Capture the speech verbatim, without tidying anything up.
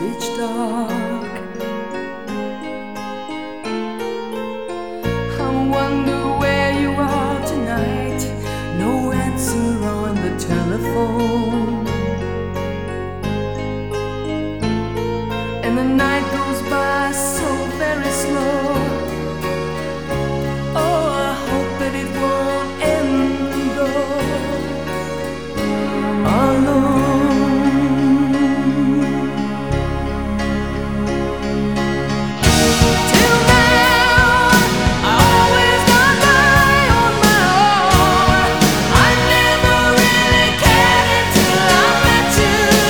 pitch dark. I wonder where you are tonight. No answer on the telephone, and the night goes